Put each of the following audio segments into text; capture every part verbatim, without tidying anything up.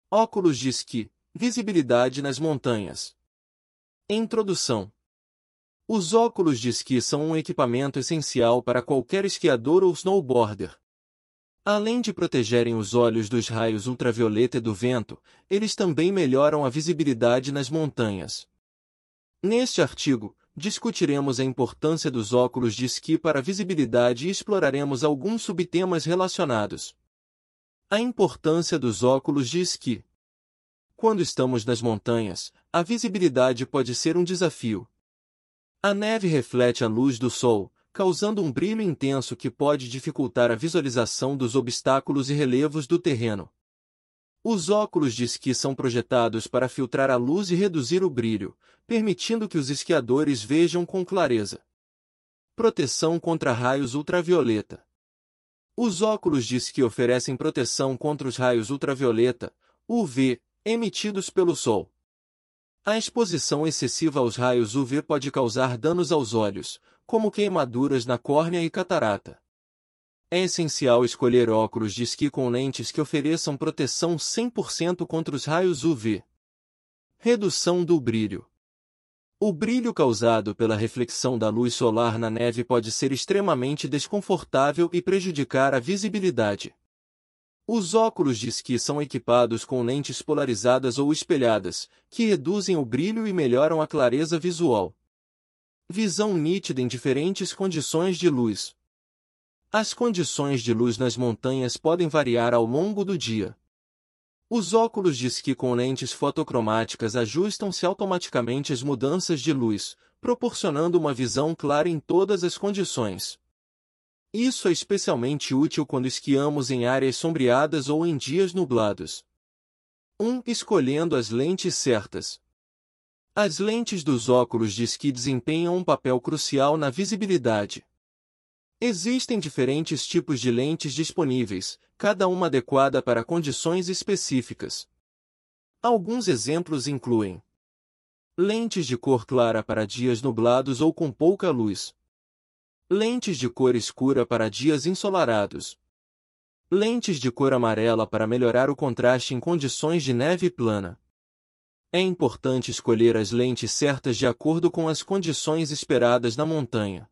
Óculos de esqui, visibilidade nas montanhas. Introdução. Os óculos de esqui são um equipamento essencial para qualquer esquiador ou snowboarder. Além de protegerem os olhos dos raios ultravioleta e do vento, eles também melhoram a visibilidade nas montanhas. Neste artigo, discutiremos a importância dos óculos de esqui para a visibilidade e exploraremos alguns subtemas relacionados. A importância dos óculos de esqui. Quando estamos nas montanhas, a visibilidade pode ser um desafio. A neve reflete a luz do sol, causando um brilho intenso que pode dificultar a visualização dos obstáculos e relevos do terreno. Os óculos de esqui são projetados para filtrar a luz e reduzir o brilho, permitindo que os esquiadores vejam com clareza. Proteção contra raios ultravioleta. Os óculos de esqui oferecem proteção contra os raios ultravioleta, U V, emitidos pelo sol. A exposição excessiva aos raios U V pode causar danos aos olhos, como queimaduras na córnea e catarata. É essencial escolher óculos de esqui com lentes que ofereçam proteção cem por cento contra os raios U V. Redução do brilho. O brilho causado pela reflexão da luz solar na neve pode ser extremamente desconfortável e prejudicar a visibilidade. Os óculos de esqui são equipados com lentes polarizadas ou espelhadas, que reduzem o brilho e melhoram a clareza visual. Visão nítida em diferentes condições de luz. As condições de luz nas montanhas podem variar ao longo do dia. Os óculos de esqui com lentes fotocromáticas ajustam-se automaticamente às mudanças de luz, proporcionando uma visão clara em todas as condições. Isso é especialmente útil quando esquiamos em áreas sombreadas ou em dias nublados. um Escolhendo as lentes certas. As lentes dos óculos de esqui desempenham um papel crucial na visibilidade. Existem diferentes tipos de lentes disponíveis, cada uma adequada para condições específicas. Alguns exemplos incluem: lentes de cor clara para dias nublados ou com pouca luz. Lentes de cor escura para dias ensolarados. Lentes de cor amarela para melhorar o contraste em condições de neve plana. É importante escolher as lentes certas de acordo com as condições esperadas na montanha.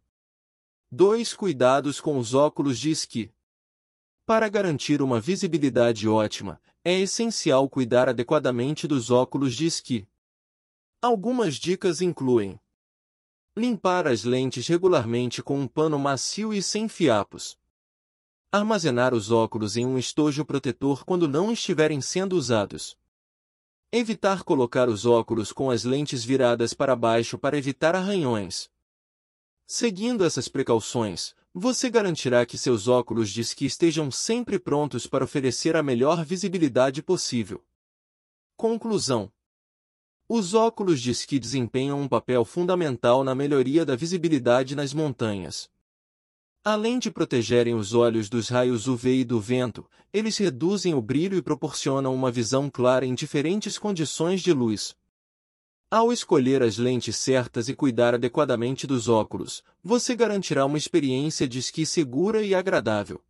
dois Cuidados com os óculos de esqui. Para garantir uma visibilidade ótima, é essencial cuidar adequadamente dos óculos de esqui. Algumas dicas incluem: limpar as lentes regularmente com um pano macio e sem fiapos. Armazenar os óculos em um estojo protetor quando não estiverem sendo usados. Evitar colocar os óculos com as lentes viradas para baixo para evitar arranhões. Seguindo essas precauções, você garantirá que seus óculos de esqui estejam sempre prontos para oferecer a melhor visibilidade possível. Conclusão. Os óculos de esqui desempenham um papel fundamental na melhoria da visibilidade nas montanhas. Além de protegerem os olhos dos raios U V e do vento, eles reduzem o brilho e proporcionam uma visão clara em diferentes condições de luz. Ao escolher as lentes certas e cuidar adequadamente dos óculos, você garantirá uma experiência de esqui segura e agradável.